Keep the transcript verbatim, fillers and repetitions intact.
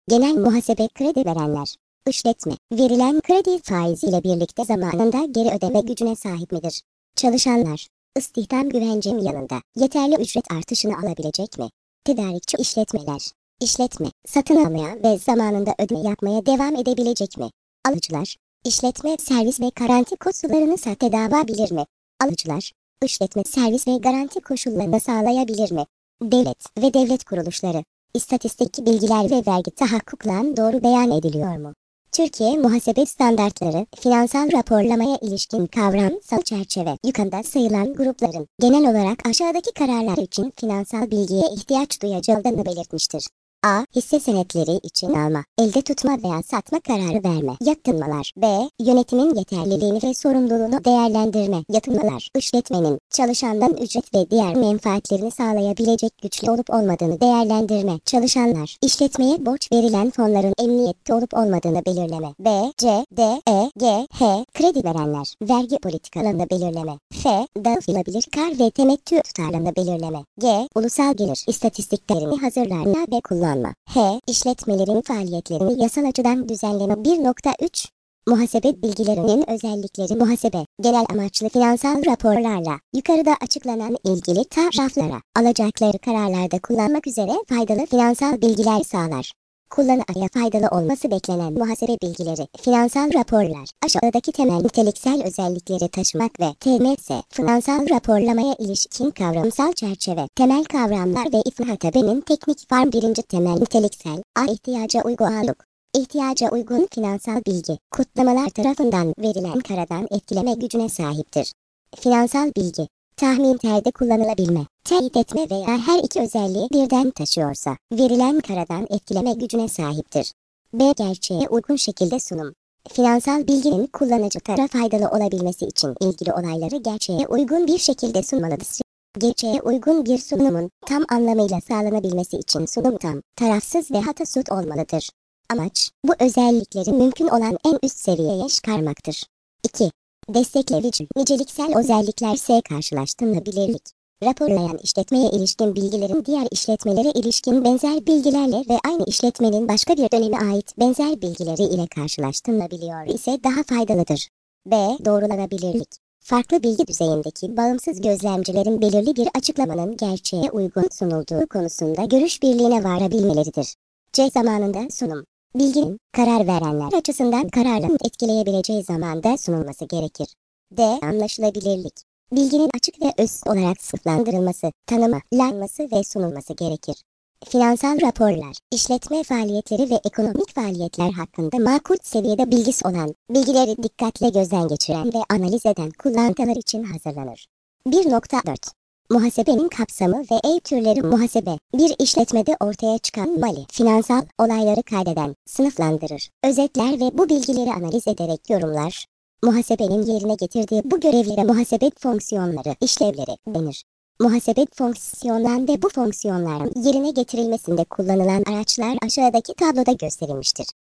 Genel muhasebe kredi verenler. İşletme, verilen kredi faiziyle birlikte zamanında geri ödeme gücüne sahip midir? Çalışanlar, istihdam güvencem yanında yeterli ücret artışını alabilecek mi? Tedarikçi işletmeler, işletme, satın almaya ve zamanında ödeme yapmaya devam edebilecek mi? Alıcılar, işletme, servis ve garanti koşullarını tedavi mi? Alıcılar, işletme, servis ve garanti koşullarını sağlayabilir mi? Devlet ve devlet kuruluşları, İstatistik bilgiler ve vergi tahakkukla doğru beyan ediliyor mu? Türkiye Muhasebe Standartları, finansal raporlamaya ilişkin kavramsal çerçeve, yukarıda sayılan grupların genel olarak aşağıdaki kararlar için finansal bilgiye ihtiyaç duyacağını belirtmiştir. A. Hisse senetleri için alma, elde tutma veya satma kararı verme. Yatırımlar. B. Yönetimin yeterliliğini ve sorumluluğunu değerlendirme. Yatırımlar. İşletmenin çalışandan ücret ve diğer menfaatlerini sağlayabilecek güçlü olup olmadığını değerlendirme. Çalışanlar. İşletmeye borç verilen fonların emniyetli olup olmadığını belirleme. B. C. D. E. G. H. Kredi verenler. Vergi politikalarını belirleme. F. Dağıtılabilir kar ve temettü tutarlarını belirleme. G. Ulusal gelir istatistiklerini hazırlama ve kullanma. H. İşletmelerin faaliyetlerini yasal açıdan düzenleme. bir nokta üç Muhasebe bilgilerinin özellikleri. Muhasebe, genel amaçlı finansal raporlarla yukarıda açıklanan ilgili taraflara alacakları kararlarda kullanmak üzere faydalı finansal bilgiler sağlar. Kullanıcıya faydalı olması beklenen muhasebe bilgileri, finansal raporlar, aşağıdaki temel niteliksel özellikleri taşımak ve T M S, finansal raporlamaya ilişkin kavramsal çerçeve, temel kavramlar ve ifhatebenin teknik form. Birinci temel niteliksel, A. ihtiyaca uygunluk. İhtiyaca uygun finansal bilgi, kutlamalar tarafından verilen karadan etkileme gücüne sahiptir. Finansal bilgi, tahminlerde kullanılabilme, teyit etme veya her iki özelliği birden taşıyorsa, verilen karadan etkileme gücüne sahiptir. B. Gerçeğe uygun şekilde sunum. Finansal bilginin kullanıcı tarafa faydalı olabilmesi için ilgili olayları gerçeğe uygun bir şekilde sunmalıdır. Gerçeğe uygun bir sunumun tam anlamıyla sağlanabilmesi için sunum tam, tarafsız ve hatasız olmalıdır. Amaç, bu özellikleri mümkün olan en üst seviyeye çıkarmaktır. iki. Destekleyici, niceliksel özellikler ise karşılaştırılabilirlik. Raporlayan işletmeye ilişkin bilgilerin diğer işletmelere ilişkin benzer bilgilerle ve aynı işletmenin başka bir döneme ait benzer bilgileri ile karşılaştırılabiliyor ise daha faydalıdır. B. Doğrulanabilirlik. Farklı bilgi düzeyindeki bağımsız gözlemcilerin belirli bir açıklamanın gerçeğe uygun sunulduğu konusunda görüş birliğine varabilmeleridir. C. Zamanında sunum. Bilginin, karar verenler açısından kararın etkileyebileceği zamanda sunulması gerekir. D. Anlaşılabilirlik. Bilginin açık ve öz olarak sınıflandırılması, tanımlanması ve sunulması gerekir. Finansal raporlar, işletme faaliyetleri ve ekonomik faaliyetler hakkında makul seviyede bilgisi olan, bilgileri dikkatle gözden geçiren ve analiz eden kullanıcılar için hazırlanır. bir nokta dört Muhasebenin kapsamı ve ev türleri. Muhasebe, bir işletmede ortaya çıkan mali, finansal olayları kaydeden, sınıflandırır, özetler ve bu bilgileri analiz ederek yorumlar. Muhasebenin yerine getirdiği bu görevlere muhasebe fonksiyonları, işlevleri denir. Muhasebe fonksiyonlarında bu fonksiyonların yerine getirilmesinde kullanılan araçlar aşağıdaki tabloda gösterilmiştir.